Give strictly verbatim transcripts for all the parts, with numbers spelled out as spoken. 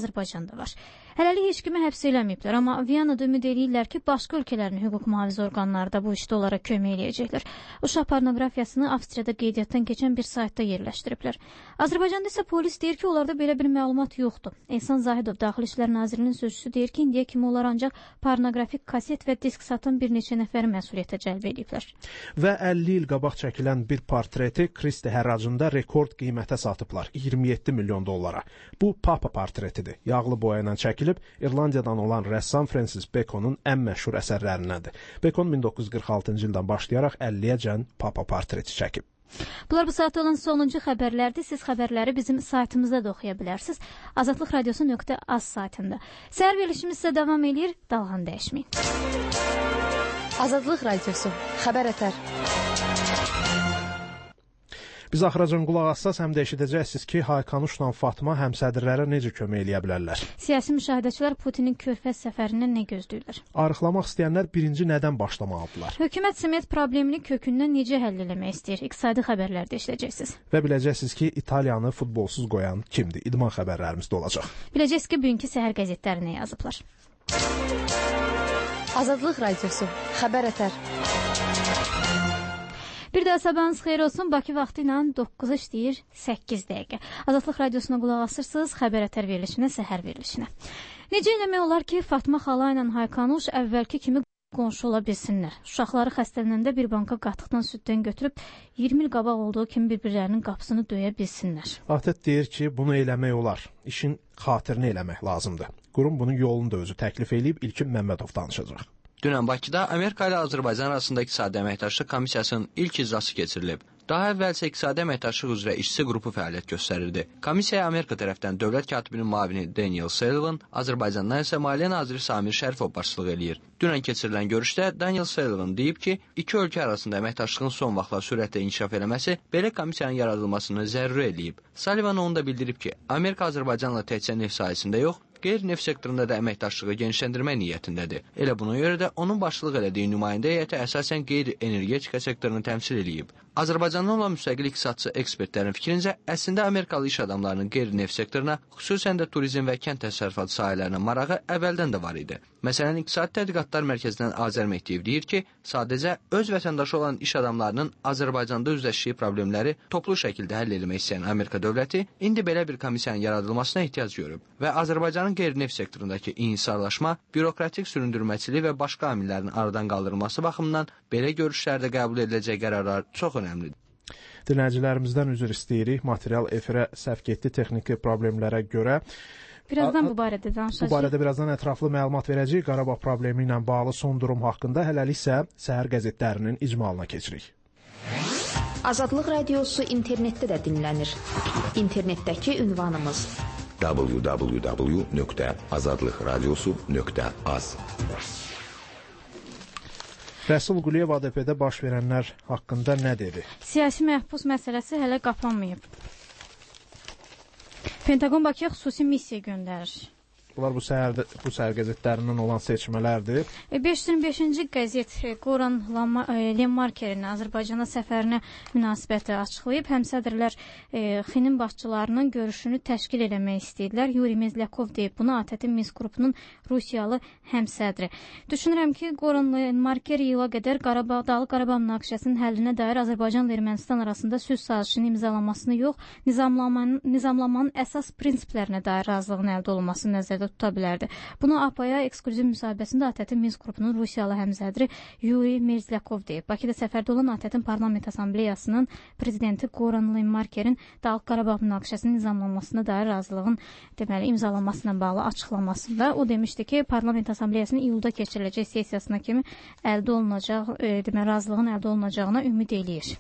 Azərbaycanda var. Hələlik heç kimi həbs eləməyiblər, amma Viyanada ümid eləyirlər ki, başqa ölkələrin hüquq mühafizə orqanları da bu işdə onlara kömək eləyəcəklər. Uşaq pornoqrafiyasını Avstriyada qeydiyyatdan keçən bir saytda yerləşdiriblər. Azərbaycanda isə polis deyir ki, onlarda belə bir məlumat yoxdur. Ehsan Zahidov, Daxili İşlər Nazirinin sözçüsü deyir ki, indiyə kimi onlar ancaq pornoqrafik kaset və disk satan bir neçə nəfəri məsuliyyətə cəlb ediblər. Və əlli il qabaq çəkilən bir portreti Kristi hərracında rekord qiymətə satıblar, iyirmi yeddi milyon dollara. Bu Papa portretidir. Yağlı boya ilə çəkilib, İrlandiyadan olan rəssam Francis Baconun ən məşhur əsərlərindəndir. Bacon min doqquz yüz qırx altıncı ildən başlayaraq əlliyəcən Papa portreti çəkib. Bunlar bu saatda olan sonuncu xəbərlərdir. Siz xəbərləri bizim saytımızda da oxuya bilərsiniz. azadlıq radiosu nöqtə az saytında. Səhər verilişimiz sizə davam edir. Dalğanı dəyişməyin. Azadlıq radiosu. Xəbər ətər. Biz axıracan qulaq assaz həm də eşidəcəksiniz ki, Haykanuşla Fatma həmsədrlərə necə kömək eləyə bilərlər. Siyasi müşahidəçilər Putinin Körfəz səfərindən nə gözləyirlər? Arıqlamaq istəyənlər birinci nədən başlamalıdırlar? Hökumət Sement problemini kökündən necə həll eləmək istəyir? İqtisadi xəbərlərdə eşidəcəksiniz. Və biləcəksiniz ki, İtaliyanı futbolsuz qoyan kimdir? İdman xəbərlərimizdə olacaq. Biləcəksiniz ki, bugünkü səhər qəzetləri nə yazıblar? Azadlıq radiosu. Xəbər ətər. Bir daha sabahınız xeyir olsun. Bakı vaxtı ilə doqquz işləyir səkkiz dəqiqə. Azadlıq radiosuna qulaq asırsınız. Xəbər ətər verilişinə, səhər verilişinə. Necə eləmək olar ki, Fatma xala ilə Haykanuş əvvəlki kimi qonşu ola bilsinlər? Uşaqları xəstələnəndə bir banka qatıqdan süddən götürüb iyirmi il qabaq olduğu kimi bir-birlərinin qapısını döyə bilsinlər. Atət deyir ki, bunu eləmək olar. İşin xatirini eləmək lazımdır. Qurum bunun yolunu da özü təklif edib İlkin Məmmədov danışacaq. Dünən Bakıda Amerika ilə Azərbaycan arasında İqtisadi Əməkdaşlıq Komissiyasının ilk icrası keçirilib. Daha əvvəl isə İqtisadi Əməkdaşlıq üzrə işçi qrupu fəaliyyət göstərirdi. Komissiyaya Amerika tərəfdən dövlət katibinin müavini Daniel Sullivan, Azərbaycandan isə Maliyyə naziri Samir Şərifov başçılıq eləyir. Dünən keçirilən görüşdə Daniel Sullivan deyib ki, iki ölkə arasında əməkdaşlığın son vaxtlar sürətlə inkişaf eləməsi belə komissiyanın yaradılmasını zəruri eləyib. Sullivan onu da bildirib ki, Amerika Azərbaycanla təkcə neft sahəsində yox, qeyri-neft sektorunda da əməkdaşlığı genişləndirmək niyyətindədir. Elə buna görə də onun başçılıq elədiyi nümayəndə heyəti əsasən qeyri-energetika sektorunu təmsil eləyib. Azərbaycandan olan müstəqil iqtisadçı ekspertlərin fikrincə, əslində Amerikalı iş adamlarının qeyri-neft sektoruna, xüsusən də turizm və kənd təsərrüfatı sahələrinə marağı əvvəldən də var idi. Məsələn, İqtisadi Tədqiqatlar Mərkəzindən Azər Mehdiyev deyir ki, sadəcə öz vətəndaşı olan iş adamlarının Azərbaycanda üzləşdiyi problemləri toplu şəkildə həll etmək istəyən Amerika dövləti indi belə bir komissiyanın yaradılmasına ehtiyac görüb və Azərbaycanın qeyri-neft sektorundakı inhisarlaşma, bürokratik süründürməçilik və başqa amillərin aradan qaldırılması baxımından belə görüşlərdə qəbul ediləcək qərarlar çox önəmlidir. Dinləyicilərimizdən üzr istəyirik. Material efirə səhv getdi texniki problemlərə görə. Birazdan bu barədə danışacağıq. Bu barədə birazdan ətraflı məlumat verəcəyik. Qarabağ problemi ilə bağlı son durum haqqında. Hələlik isə səhər qəzetlərinin icmalına keçirik. Azadlıq radiosu internetdə də dinlənir. İnternetdəki ünvanımız w w w nöqtə azadlıq radiosu nöqtə az. Rəsul Quliyev A D P-də baş verənlər haqqında nə dedi? Siyasi məhbus məsələsi hələ qapanmayıb. Pentagon Bakıya xüsusi missiya göndərir. Bunlar bu səhər, bu səhər qəzetlərindən olan seçmələrdir. beş yüz iyirmi beşinci qəzet Qoran Lenmarkerin Azərbaycana səfərinə münasibəti açıqlayıb. Həmsədrlər e, Xinin başçılarının görüşünü təşkil eləmək istəyirlər. Yuri Mezlyakov deyib bunu A T T Minsk qrupunun Rusiyalı həmsədri. Düşünürəm ki, Qoran Lenmarker yıla qədər Qarabağ, Dağlıq Qarabağ münaqişəsinin həllinə dair Azərbaycanla Ermənistan arasında sülh sazişinin imzalanmasını yox, nizamlamanın, nizamlamanın əsas prinsiplərinə dair razılığın əldə olunmasını nəzərdə tuta bilərdi. Bunu A P A-ya eksklüziv müsahibəsində A T T Minsk qrupunun Rusiyalı həmsədri Yuri Mezlyakov deyib. Bakıda səfərdə olan A T T-in Parlament Assambleyasının prezidenti Qoran Lenmarkerin Dağlıq Qarabağ münaqişəsinin nizamlanmasına dair razılığın deməli imzalanmasına bağlı açıqlamasında o demişdi ki, Parlament Assambleyasının iyulda keçiriləcək sessiyasına kimi əldə olunacaq, e, deməli razılığın əldə olunacağına ümid eləyir.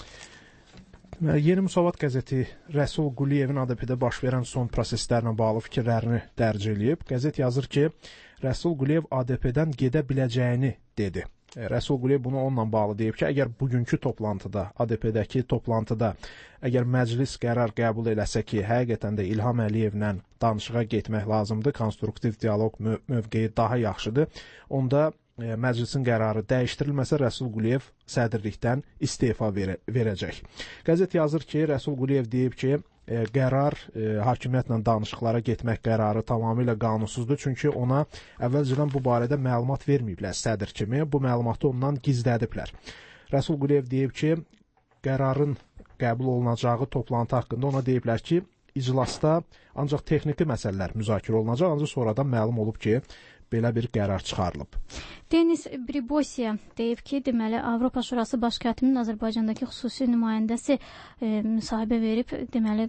Yeni Müsavat qəzeti Rəsul Quliyevin A D P-də baş verən son proseslərlə bağlı fikirlərini dərc eləyib. Qəzet yazır ki, Rəsul Quliyev A D P-dən gedə biləcəyini dedi. Rəsul Quliyev bunu onunla bağlı deyib ki, əgər bugünkü toplantıda, A D P-dəki toplantıda, əgər məclis qərar qəbul eləsə ki, həqiqətən də İlham Əliyevlə danışığa getmək lazımdır, konstruktiv dialoq möv mövqeyi daha yaxşıdır, onda e, məclisin qərarı dəyişdirilməsə Rəsul Quliyev sədrlikdən istefa verə verəcək. Qəzet yazır ki, Rəsul Quliyev deyib ki, e, qərar, e, hakimiyyətlə danışıqlara getmək qərarı tamamilə qanunsuzdur. Çünki ona əvvəlcədən bu barədə məlumat verməyiblər sədr kimi. Bu məlumatı ondan gizlədiblər. Rəsul Quliyev deyib ki, qərarın qəbul olunacağı toplantı haqqında ona deyiblər ki, iclasda ancaq texniki məsələlər müzakirə olunacaq, ancaq sonradan məlum olub ki, belə bir qərar çıxarılıb. Denis Bribosiya deyib ki, deməli Avropa Şurası Baş Katibinin Azərbaycandakı xüsusi nümayəndəsi e, müsahibə verib, deməli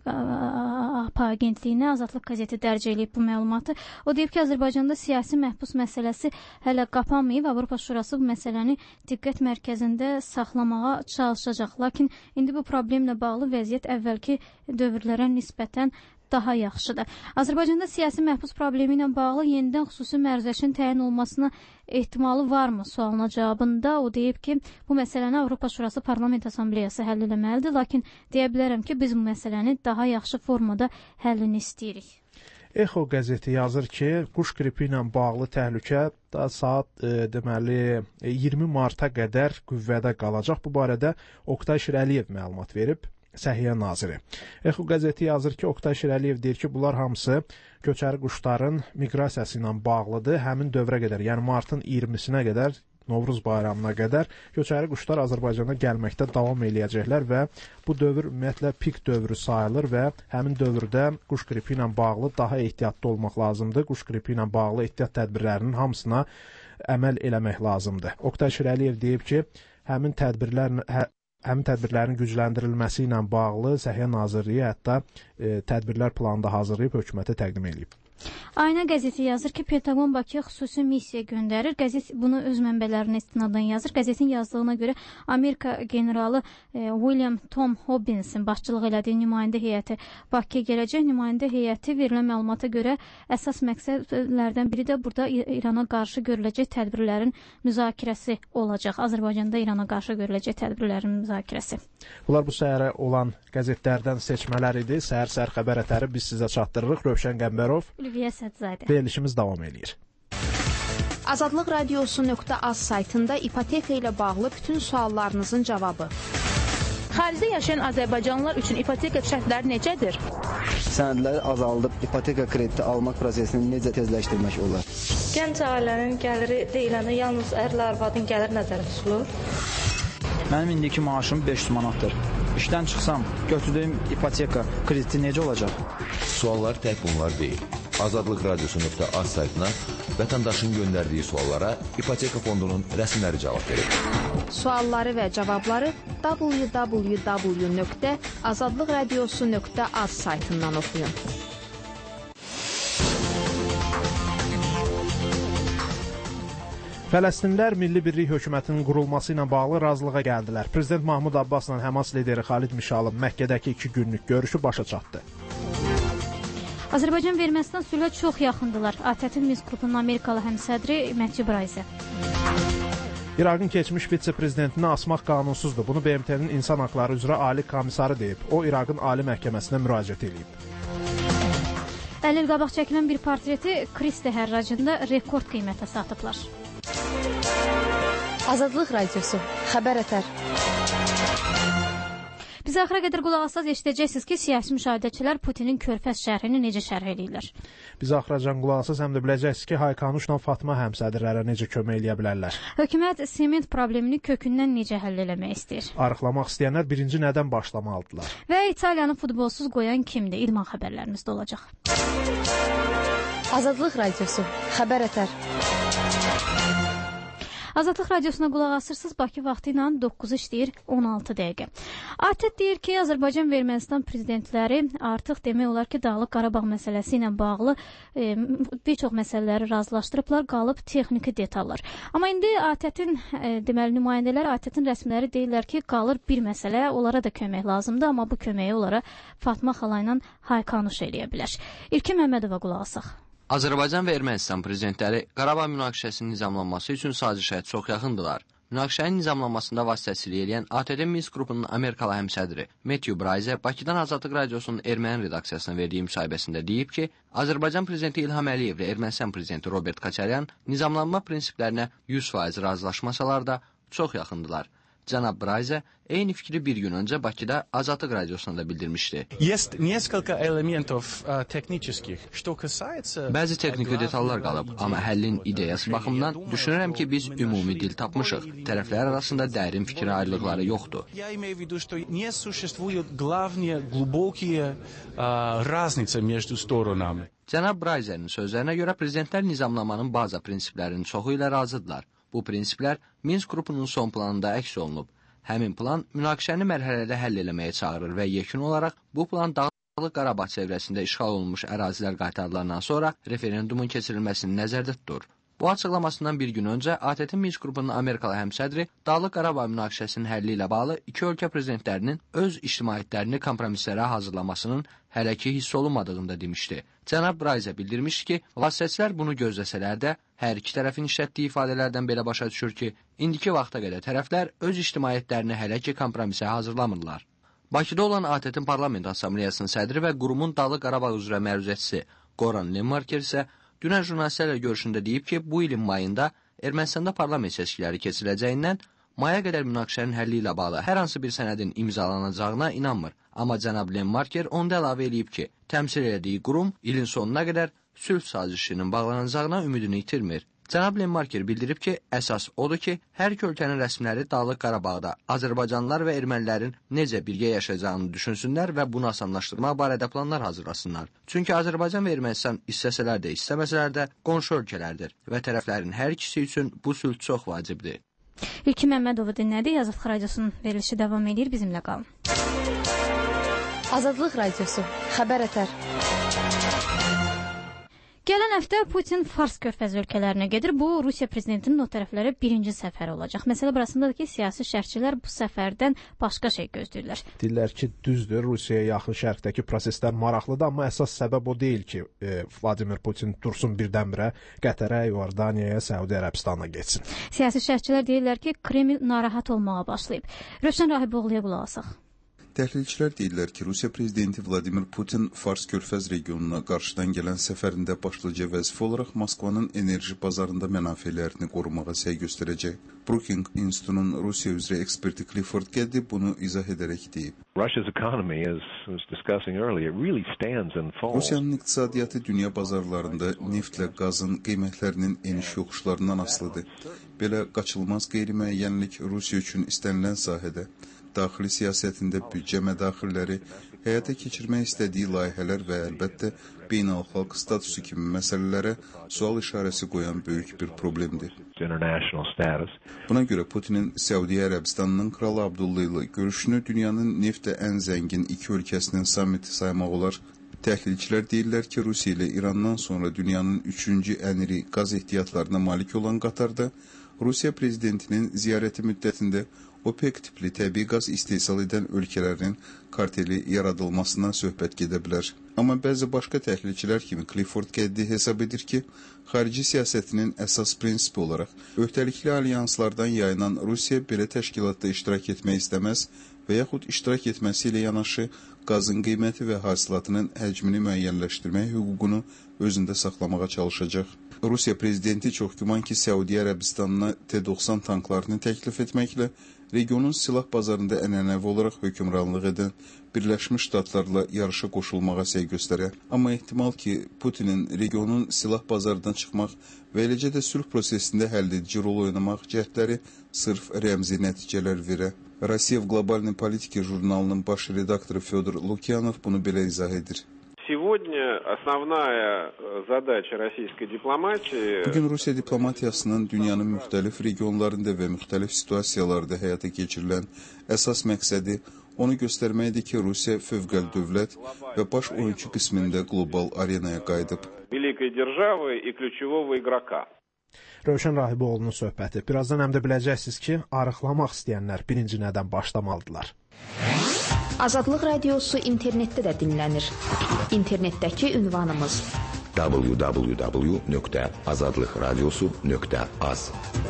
A P A agentliyinə Azadlıq qəzeti dərc edib bu məlumatı. O deyib ki, Azərbaycanda siyasi məhbus məsələsi hələ qapanmayıb. Avropa Şurası bu məsələni diqqət mərkəzində saxlamağa çalışacaq. Lakin indi bu problemlə bağlı vəziyyət əvvəlki dövrlərə nisbətən daha yaxşıdır. Azərbaycanda siyasi məhbus problemi ilə bağlı yenidən xüsusi məruzəçinin təyin olmasına ehtimalı varmı sualına cavabında o deyib ki, bu məsələni Avropa Şurası Parlament Assambleyası həll etməlidir, lakin deyə bilərəm ki, biz bu məsələni daha yaxşı formada həllini istəyirik. Echo qəzeti yazır ki, quş qripi ilə bağlı təhlükə da saat e, deməli iyirmi marta qədər qüvvədə qalacaq. Bu barədə Oqtay Şirəliyev məlumat verib. Səhiyyə naziri. Echo qəzeti yazır ki, Oqtay Şirəliyev deyir ki, bunlar hamısı köçəri quşların miqrasiyası ilə bağlıdır. Həmin dövrə qədər, yəni martın iyirmisinə qədər, Novruz bayramına qədər köçəri quşlar Azərbaycana gəlməkdə davam eləyəcəklər və bu dövr ümumiyyətlə pik dövrü sayılır və həmin dövrdə quş qripi ilə bağlı daha ehtiyatlı olmaq lazımdır. Quş qripi ilə bağlı ehtiyat tədbirlərinin hamısına əməl eləmək lazımdır. Oqtay Şirəliyev deyib ki, həmin tədbirlər hə, Həmin tədbirlərin gücləndirilməsi ilə bağlı Səhiyyə Nazirliyi hətta e, tədbirlər planını da hazırlayıb hökumətə təqdim edib. Ayna qəzeti yazır ki, Pentagon Bakıya xüsusi missiya göndərir. Qəzet bunu öz mənbələrinə istinadən yazır. Qəzetin yazdığına görə Amerika generalı e, William Tom Hobbinsin başçılıq elədiyi nümayəndə heyəti Bakıya gələcək. Nümayəndə heyəti verilən məlumata görə əsas məqsədlərdən biri də burada İrana qarşı görüləcək tədbirlərin müzakirəsi olacaq. Azərbaycanda İrana qarşı görüləcək tədbirlərin müzakirəsi. Bunlar bu səhərə olan qəzetlərdən seçmələr idi. Səhər-səhər xəbər ətəri biz sizə çatdırırıq. Rövşən Qəmbərov, verilişimiz davam edir. Azadlıq radiosu nöqtə az saytında ipoteka ilə bağlı bütün suallarınızın cavabı. Xaricdə yaşayan azərbaycanlılar üçün ipoteka şərtləri necədir? Sənədləri azaldıb ipoteka krediti almaq prosesini necə tezləşdirmək olar? Gənc ailənin gəliri deyiləndə yalnız ərlə arvadın gəlir nəzərdə tutulur. Mənim indiki maaşım beş yüz manatdır. İşdən çıxsam, götürdüyüm ipoteka krediti necə olacaq? Suallar tək bunlar deyil. Azadlıq radiosu nöqtə az saytına vətəndaşın göndərdiyi suallara ipoteka fondunun rəsmiləri cavab verir. Sualları və cavabları w w w nöqtə azadlıq radiosu nöqtə az saytından oxuyun. Fələstinlilər Milli Birlik Hökumətinin qurulması ilə bağlı razılığa gəldilər. Prezident Mahmud Abbasla Həmas lideri Xalid Mişalın Məkkədəki iki günlük görüşü başa çatdı. Azərbaycan və Ermənistan sülhə çox yaxındılar. A T Ə-tin Minsk qrupunun Amerikalı həmsədri Matthew Bryce. İraqın keçmiş vitse-prezidentini asmaq qanunsuzdur. Bunu B M T-nin İnsan Haqları üzrə Ali Komissarı deyib. O, İraqın Ali Məhkəməsinə müraciət edib. əlli il qabaq çəkilən bir portreti Kristə hərracında rekord qiymətə satıblar. Azadlıq radiosu, xəbər ətər. Biz axıra qədər qulaq asaz eşidəcəksiniz ki, siyasi müşahidəçilər Putinin körfəz şərhini necə şərh edirlər. Biz axıracan qulaq asaz həm də biləcəksiniz ki, Haykanuşla Fatma həmsədrlərə necə kömək eləyə bilərlər. Hökumət sement problemini kökündən necə həll eləmək istəyir. Arıqlamaq istəyənlər birinci nədən başlamalıdırlar. Və İtaliyanı futbolsuz qoyan kimdir? İdman xəbərlərimizdə olacaq. Azadlıq radiosu, xəbər ətər. Azadlıq radiosuna qulaq asırsınız. Bakı vaxtı ilə doqquz işləyir on altı dəqiqə. A T Ə deyir ki, Azərbaycan və Ermənistan prezidentləri artıq demək olar ki, Dağlıq Qarabağ məsələsi ilə bağlı e, bir çox məsələləri razılaşdırıblar, qalıb texniki detallar. Amma indi A T Ə-tin e, deməli nümayəndələr, A T Ə-tin rəsmiləri deyirlər ki, qalır bir məsələ, onlara da kömək lazımdır, amma bu köməyi onlara Fatma xala ilə Haykanuş eləyə bilər. İlkin Məmmədova qulaq asaq. Azərbaycan və Ermənistan prezidentləri Qarabağ münaqişəsinin nizamlanması üçün sazişə çox yaxındılar. Münaqişənin nizamlanmasında vasitəçilik edən A T Ə Minsk qrupunun Amerikalı həmsədri Matthew Bryce Bakıdan Azadlıq radiosunun erməni redaksiyasına verdiyi müsahibəsində deyib ki, Azərbaycan prezidenti İlham Əliyev və Ermənistan prezidenti Robert Koçaryan nizamlanma prinsiplərinə yüz faiz razılaşmasalar da çox yaxındılar. Cənab Brayze eyni fikri bir gün öncə Bakıda Azadlıq radiosuna da bildirmişdi. Bəzi texniki detallar qalıb, amma həllin ideyası baxımından düşünürəm ki, biz ümumi dil tapmışıq. Tərəflər arasında dərin fikir ayrılıqları yoxdur. Cənab Brayze'nin sözlərinə görə prezidentlər nizamnamanın baza prinsiplərinin çoxu ilə razıdırlar. Bu prinsiplər Minsk qrupunun son planında əks olunub. Həmin plan münaqişəni mərhələdə həll eləməyə çağırır və yekun olaraq bu plan Dağlıq Qarabağ çevrəsində işğal olunmuş ərazilər qaytarılandan sonra referendumun keçirilməsini nəzərdə tutur. Bu açıqlamasından bir gün öncə A T T Minsk qrupunun Amerikalı həmsədri Dağlıq Qarabağ münaqişəsinin həlli ilə bağlı iki ölkə prezidentlərinin öz ictimaiyyətlərini kompromislərə hazırlamasının hələ ki hiss olunmadığını da demişdi. Cənab Brayze bildirmişdi ki, vasitəçilər bunu gözləsələr də, hər iki tərəfin işlətdiyi ifadələrdən belə başa düşür ki, indiki vaxta qədər tərəflər öz ictimaiyyətlərini hələ ki kompromisə hazırlamırlar. Bakıda olan A T T Parlament Assambleyasının sədri və qurumun Dağlıq Qarabağ üzrə məruzətçisi Goran Lemmarker isə dünən jurnalistlərlə görüşündə deyib ki, bu ilin mayında Ermənistanda parlament seçkiləri keçiriləcəyindən maya qədər münaqişənin həlli ilə bağlı hər hansı bir sənədin imzalanacağına inanmır. Amma cənab Lemmarker onda əlavə edib ki, təmsil etdiyi qurum ilin sonuna qədər sülh sazişinin bağlanacağına ümidini itirmir. Cənab Lemmarker bildirib ki, əsas odur ki, hər iki ölkənin rəsmiləri Dağlıq Qarabağda Azərbaycanlılar və ermənilərin necə birgə yaşayacağını düşünsünlər və bunu asanlaşdırmaq barədə planlar hazırlasınlar. Çünki Azərbaycan və Ermənistan istəsələr də, istəməsələr də qonşu ölkələrdir və tərəflərin hər ikisi üçün bu sülh çox vacibdir. İlki Məmmədovu dinlədi. Azadlıq Radiosunun verilişi davam edir. Bizimlə qalın. Azadlıq Radiosu. Xəbər ətər. Gələn həftə Putin Fars körfəzi ölkələrinə gedir. Bu, Rusiya prezidentinin o tərəflərə birinci səfəri olacaq. Məsələ burasındadır ki, siyasi şərhçilər bu səfərdən başqa şey gözləyirlər. Deyirlər ki, düzdür, Rusiyaya yaxın şərqdəki proseslər maraqlıdır, amma əsas səbəb o deyil ki, e, Vladimir Putin dursun birdən-birə Qətərə, Yordaniyaya, Səudi Ərəbistana getsin. Siyasi şərhçilər deyirlər ki, Kreml narahat olmağa başlayıb. Rövşən Rahiboğlu'ya qulaq asaq. Təhlilçilər deyirlər ki, Rusiya prezidenti Vladimir Putin Fars körfəz regionuna qarşıdan gələn səfərində başlıca vəzifə olaraq Moskvanın enerji bazarında mənafelerini qorumağa səy göstərəcək. Brookings İnstitutunun Rusiya üzrə eksperti Clifford Geddy bunu izah edərək deyib. Rusiyanın iqtisadiyyatı dünya bazarlarında neftlə qazın qiymətlərinin eniş yoxuşlarından asılıdır. Belə qaçılmaz qeyri-müəyyənlik Rusiya üçün istənilən sahədə daxili siyasətində büdcə mədaxilləri, həyata keçirmək istədiyi layihələr və əlbəttə beynəlxalq statusu kimi məsələlərə sual işarəsi qoyan böyük bir problemdir. Buna görə Putinin Səudi Ərəbistanının kralı Abdullah ilə görüşünü dünyanın neftə ən zəngin iki ölkəsinin sammiti saymaq olar. Təhlilçilər deyirlər ki, Rusiya ilə İrandan sonra dünyanın üçüncü ən iri qaz ehtiyatlarına malik olan Qatarda Rusiya prezidentinin ziyarəti müddətində OPEC tipli təbii qaz istehsal edən ölkələrin karteli yaradılmasından söhbət gedə bilər. Amma bəzi başqa təhlilçilər kimi Clifford Geddy hesab edir ki, xarici siyasətinin əsas prinsipi olaraq öhdəlikli alyanslardan yayınan Rusiya belə təşkilatda iştirak etmək istəməz və yaxud iştirak etməsi ilə yanaşı qazın qiyməti və hasilatının həcmini müəyyənləşdirmək hüququnu özündə saxlamağa çalışacaq. Rusiya prezidenti çox güman ki, Səudi Ərəbistanına T doxsan tanklarını təklif etməklə regionun silah bazarında ənənəvi olaraq hökmranlıq edən Birləşmiş Ştatlarla yarışa qoşulmağa səy göstərər. Amma ehtimal ki, Putinin regionun silah bazarından çıxmaq və eləcə də sülh prosesində həlledici rol oynamaq cəhdləri sırf rəmzi nəticələr verər. Rossiya Qlobalni Politiki jurnalının baş redaktoru Fyodor Lukyanov bunu belə izah edir. Bugün Rusiya diplomatiyasının dünyanın müxtəlif regionlarında və müxtəlif situasiyalarda həyata keçirilən əsas məqsədi onu göstərməkdir ki, Rusiya fövqəli dövlət və baş oyunçu qismində qlobal arenaya qayıdıb. Rövşən Rahiboğlu'nun söhbəti. Birazdan həm də biləcəksiniz ki, arıqlamaq istəyənlər birinci nədən başlamalıdırlar. Azadlıq Radiosu internetdə də dinlənir. İnternetdəki ünvanımız w w w nöqtə azadlıq radiosu nöqtə az.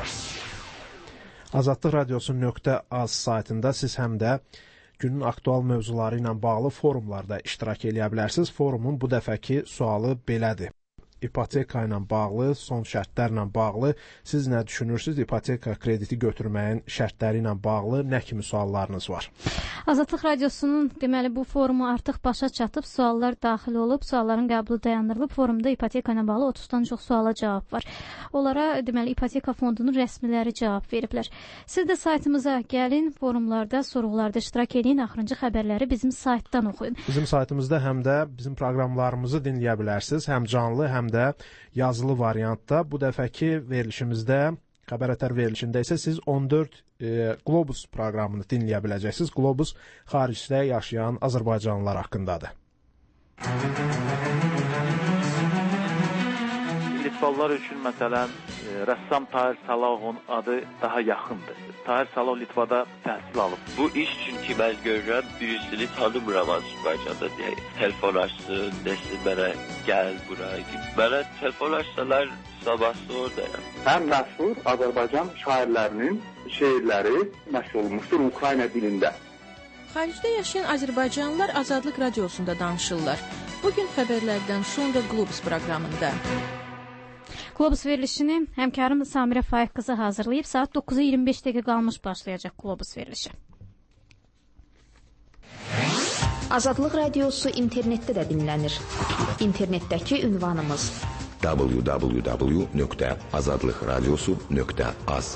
Azadlıq Radiosu nöqtə az saytında siz həm də günün aktual mövzuları ilə bağlı forumlarda iştirak edə bilərsiniz. Forumun bu dəfəki sualı belədir. ipoteka ilə bağlı, son şərtlərlə bağlı siz nə düşünürsünüz? İpoteka krediti götürməyin şərtləri ilə bağlı nə kimi suallarınız var? Azadlıq Radiosunun deməli bu forumu artıq başa çatıb, suallar daxil olub, sualların qəbulu dayandırılıb. Forumda ipoteka ilə bağlı otuzdan çox suala cavab var. Onlara deməli ipoteka fondunun rəsmiləri cavab veriblər. Siz də saytımıza gəlin, forumlarda, sorğularda iştirak edin, axırıncı xəbərləri bizim saytdan oxuyun. Bizim saytımızda həm də bizim proqramlarımızı dinləyə bilərsiniz, həm canlı, həm də yazılı variantda. Bu dəfəki verilişimizdə, xəbər ətər verilişində isə siz on dörd e, Qlobus proqramını dinləyə biləcəksiniz. Qlobus xaricdə yaşayan azərbaycanlılar haqqındadır. Litvalılar üçün məsələn rəssam Tahir Salahovun adı daha yaxındır. Tahir Salahov Litvada təhsil alıb. Bu iş üçün ki, mən görürəm, birisini tanımıram Azərbaycanda deyək. Telefon açsın, desin mənə gəl bura. Mənə telefon açsalar sabahsı oradayam. Ən məşhur Azərbaycan şairlərinin şeirləri nəşr olunmuşdur Ukrayna dilində. Xaricdə yaşayan Azərbaycanlılar Azadlıq Radiosunda danışırlar. Bugün xəbərlərdən sonra Qlobus proqramında. Qlobus verilişini həmkarım Samirə Faiq qızı hazırlayıb. Saat doqquza iyirmi beş dəqiqə qalmış başlayacaq Qlobus verilişi. Azadlıq Radiosu internetdə də dinlənir. İnternetdəki ünvanımız w w w nöqtə azadlıqradiosu nöqtə az.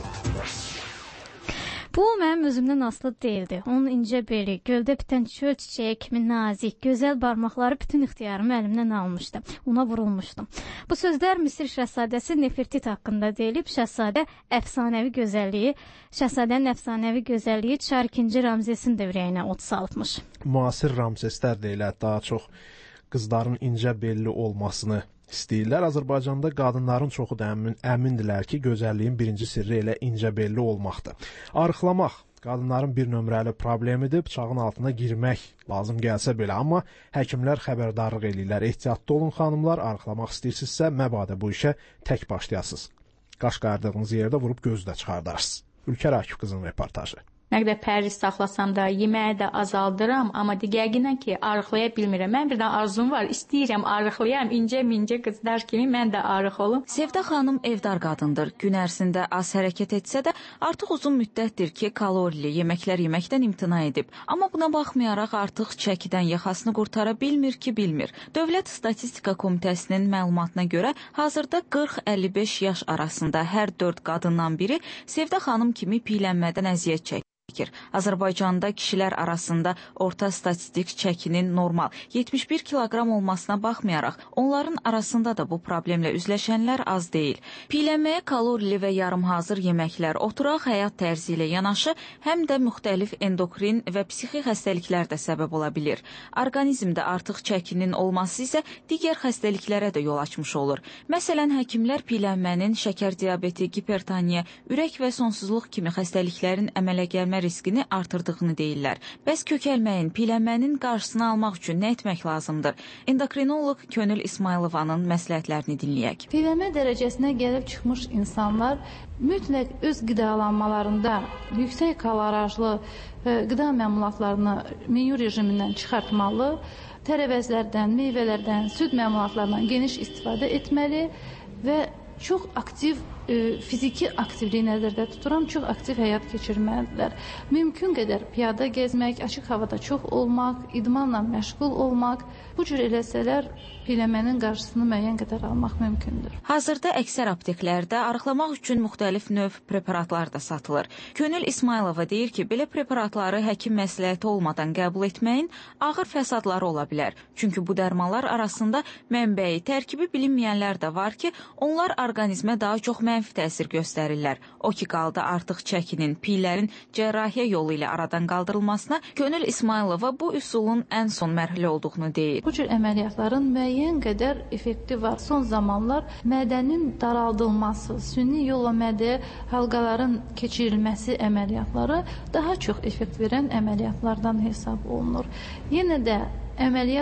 Bu mənim özümdən asılı deyildi. Onun incə beli, göldə bitən çöl çiçəyi kimi nazik, gözəl barmaqları bütün ixtiyarımı əlimdən almışdı. Ona vurulmuşdum. Bu sözlər Misir şəhzadəsi Nefertit haqqında deyilib. Şəhzadə əfsanəvi gözəlliyi, şəhzadənin əfsanəvi gözəlliyi Çar ikinci Ramzesin də ürəyinə od salıbmış. Müasir Ramzeslər deyilə daha çox qızların incə belli olmasını istəyirlər. Azərbaycanda qadınların çoxu da əmin, əmindirlər ki, gözəlliyin birinci sirri elə incə belli olmaqdır. Arıqlamaq qadınların bir nömrəli problemidir. Bıçağın altına girmək lazım gəlsə belə, amma həkimlər xəbərdarlıq eləyirlər. Ehtiyatlı olun xanımlar, arıqlamaq istəyirsinizsə məbadə bu işə tək başlayasınız. Qaş qardığınız yerdə vurub gözü də çıxardarsınız. Ülkər Akif qızının reportajı. Nə qədər pərhiz saxlasam da, yeməyi də azaldıram, amma digəginə ki, arıqlaya bilmirəm. Mən bir də arzum var, istəyirəm arıqlayam, incə-mincə qızlar kimi mən də arıq olum. Sevda xanım evdar qadındır. Gün ərzində az hərəkət etsə də, artıq uzun müddətdir ki, kalorili yeməklər yeməkdən imtina edib. Amma buna baxmayaraq artıq çəkidən yaxasını qurtara bilmir ki, bilmir. Dövlət Statistika Komitəsinin məlumatına görə, hazırda qırx əlli beş yaş arasında hər dörd qadından biri Sevda xanım kimi piylənmədən əziyyət çəkir. Azərbaycanda kişilər arasında orta statistik çəkinin normal yetmiş bir kiloqram olmasına baxmayaraq, onların arasında da bu problemlə üzləşənlər az deyil. Piylənməyə kalorili və yarımhazır yeməklər, oturaq həyat tərzi ilə yanaşı, həm də müxtəlif endokrin və psixi xəstəliklər də səbəb ola bilir. Orqanizmdə artıq çəkinin olması isə digər xəstəliklərə də yol açmış olur. Məsələn, həkimlər piylənmənin şəkər diabeti, gipertoniya, ürək və sonsuzluq kimi xəstəliklərin əmələ gəlmə riskini artırdığını deyirlər. Bəs kökəlməyin, piylənmənin qarşısını almaq üçün nə etmək lazımdır? Endokrinoloq Könül İsmailovanın məsləhətlərini dinləyək. Piylənmə dərəcəsinə gəlib çıxmış insanlar mütləq öz qidalanmalarında yüksək kalorajlı qida məmulatlarını menyu rejimindən çıxartmalı, tərəvəzlərdən, meyvələrdən, süd məmulatlarından geniş istifadə etməli və çox aktiv e, fiziki aktivliyi nəzərdə tuturam, çox aktiv həyat keçirməlidirlər. Mümkün qədər piyada gəzmək, açıq havada çox olmaq, idmanla məşğul olmaq, bu cür eləsələr piylənmənin qarşısını müəyyən qədər almaq mümkündür. Hazırda əksər apteklərdə arıqlamaq üçün müxtəlif növ preparatlar da satılır. Könül İsmailova deyir ki, belə preparatları həkim məsləhəti olmadan qəbul etməyin ağır fəsadları ola bilər. Çünki bu dərmanlar arasında mənbəyi, tərkibi bilinməyənlər də var ki, onlar orqanizmə daha çox mənfi təsir göstərirlər. O ki qaldı artıq çəkinin, piylərin cərrahiyyə yolu ilə aradan qaldırılmasına, Könül İsmailova bu üsulun ən son mərhələ olduğunu deyir. Bu cür əməliyyatların müəyyən qədər effekti var. Son zamanlar mədənin daraldılması, sünni yolla mədəyə halqaların keçirilməsi əməliyyatları daha çox effekt verən əməliyyatlardan hesab olunur. Yenə də əməliyyat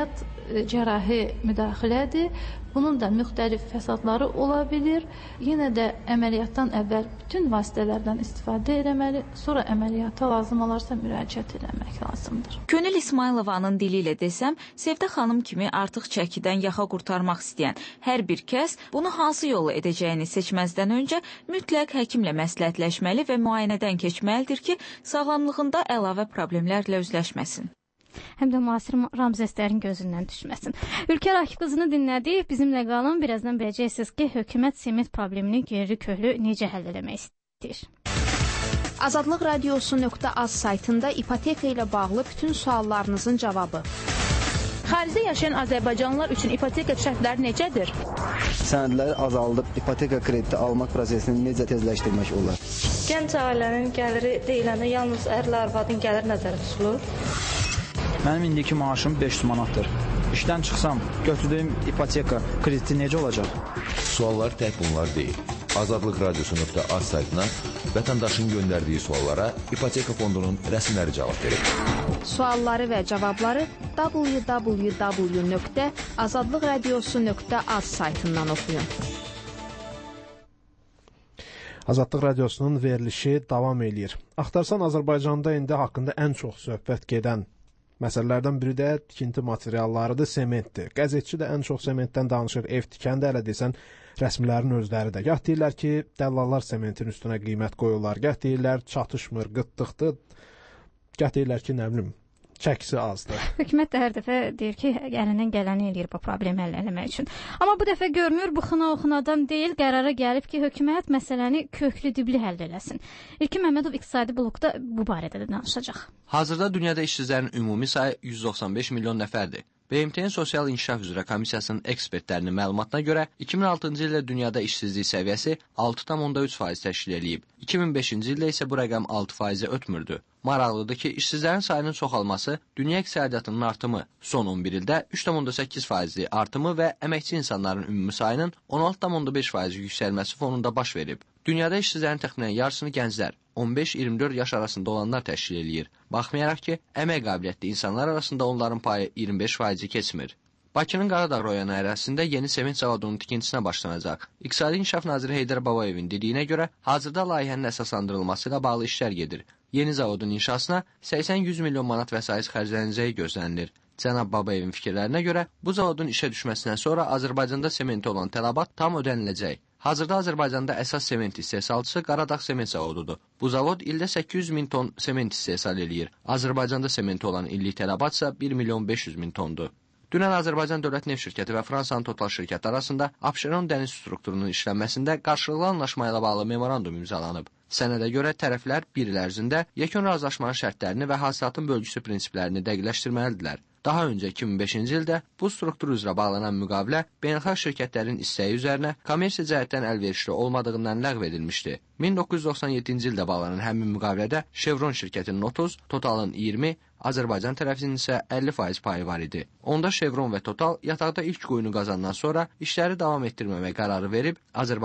cərrahi müdaxilədir. Bunun da müxtəlif fəsadları ola bilir. Yenə də əməliyyatdan əvvəl bütün vasitələrdən istifadə etməli, sonra əməliyyata lazım olarsa müraciət etmək lazımdır. Könül İsmayılovanın dili ilə desəm, Sevdə xanım kimi artıq çəkidən yaxa qurtarmaq istəyən hər bir kəs bunu hansı yolu edəcəyini seçməzdən öncə mütləq həkimlə məsləhətləşməli və müayinədən keçməlidir ki, sağlamlığında əlavə problemlərlə üzləşməsin. Həm də müasir Ramzeslərin gözündən düşməsin. Ülkər Akif qızını dinlədik. Bizimlə qalın. Birazdan biləcəksiniz ki, hökumət sement problemini geri köhlü necə həll eləmək istəyir. Azadlıq radiosu nöqtə az saytında ipoteka ilə bağlı bütün suallarınızın cavabı. Xaricdə yaşayan azərbaycanlılar üçün ipoteka şərtləri necədir? Sənədləri azaldıb ipoteka krediti almaq prosesini necə tezləşdirmək olar? Gənc ailənin gəliri deyiləndə yalnız ərlə arvadın gəlir nəzərdə tutulur. Mənim indiki maaşım beş yüz manatdır. İşdən çıxsam, götürdüyüm ipoteka krediti necə olacaq? Suallar tək bunlar deyil. Azadlıq radiosu nöqtə az saytına vətəndaşın göndərdiyi suallara ipoteka fondunun rəsmiləri cavab verir. Sualları və cavabları w w w nöqtə azadlıq radiosu nöqtə az saytından oxuyun. Azadlıq radiosunun verilişi davam eləyir. Axtarsan Azərbaycanda indi haqqında ən çox söhbət gedən məsələlərdən biri də tikinti materiallarıdır, sementdir. Qəzetçi də ən çox sementdən danışır, ev tikəndə hələ desən rəsmilərin özləri də. Gah deyirlər ki, dəllallar sementin üstünə qiymət qoyurlar, gah deyirlər çatışmır, qıtlıqdır, gah deyirlər ki, nə bilim, çəkisi azdır. Hökumət də hər dəfə deyir ki, əlindən gələni eləyir bu problemi həll etmək üçün. Amma bu dəfə görünür, bu xına-oxunadan deyil, qərara gəlib ki, hökumət məsələni köklü dibli həll eləsin. İlkin Məmmədov iqtisadi blokda bu barədə də danışacaq. Hazırda dünyada işsizlərin ümumi sayı yüz doxsan beş milyon nəfərdir. B M T-nin Sosial İnkişaf üzrə Komissiyasının ekspertlərinin məlumatına görə iki min altıncı ildə dünyada işsizlik səviyyəsi altı tam onda üç faiz təşkil edib. iki min beşinci ildə isə bu rəqəm altı faizə ötmürdü. Maraqlıdır ki, işsizlərin sayının çoxalması, dünya iqtisadiyyatının artımı, son on bir ildə üç tam onda səkkiz faizli artımı və əməkçi insanların ümumi sayının on altı tam onda beş faiz yüksəlməsi fonunda baş verib. Dünyada işsizlərin təxminən yarısını gənclər, on beş iyirmi dörd yaş arasında olanlar təşkil eləyir. Baxmayaraq ki, əmək qabiliyyətli insanlar arasında onların payı iyirmi beş faizi keçmir. Bakının Qaradağ rayonu ərazisində yeni sement zavodunun tikintisinə başlanacaq. İqtisadi İnkişaf naziri Heydər Babayevin dediyinə görə, hazırda layihənin əsaslandırılması ilə bağlı işlər gedir. Yeni zavodun inşasına səksən yüz milyon manat vəsait xərclənəcəyi gözlənilir. Cənab Babayevin fikirlərinə görə, bu zavodun işə düşməsindən sonra Azərbaycanda sementi olan tələbat tam ödəniləcək. Hazırda Azərbaycanda əsas sement istehsalçısı Qaradağ sement zavodudur. Bu zavod ildə səkkiz yüz min ton sement istehsal eləyir. Azərbaycanda sementi olan illik tələbat isə bir milyon beş yüz min tondur. Dünən Azərbaycan Dövlət Neft şirkəti və Fransanın Total şirkəti arasında Abşeron dəniz strukturunun işlənməsində qarşılıqlı anlaşma ilə bağlı memorandum imzalanıb. Sənədə görə tərəflər bir il ərzində yekun razılaşmanın şərtlərini və hasilatın bölgüsü prinsiplərini dəqiqləşdirməlidirlər. Daha öncə iki min beşinci ildə bu struktur üzrə bağlanan müqavilə beynəlxalq şirkətlərin istəyi üzərinə kommersiya cəhətdən əlverişli olmadığından ləğv edilmişdi. min doqquz yüz doxsan yeddinci ildə bağlanan həmin müqavilədə Chevron şirkətinin otuz, Totalın iyirmi, Azərbaycan tərəfinin isə əlli faiz payı var idi. Onda Chevron və Total yataqda ilk qoyunu qazandan sonra işləri davam etdirməmək qərarı verib Azərbaycan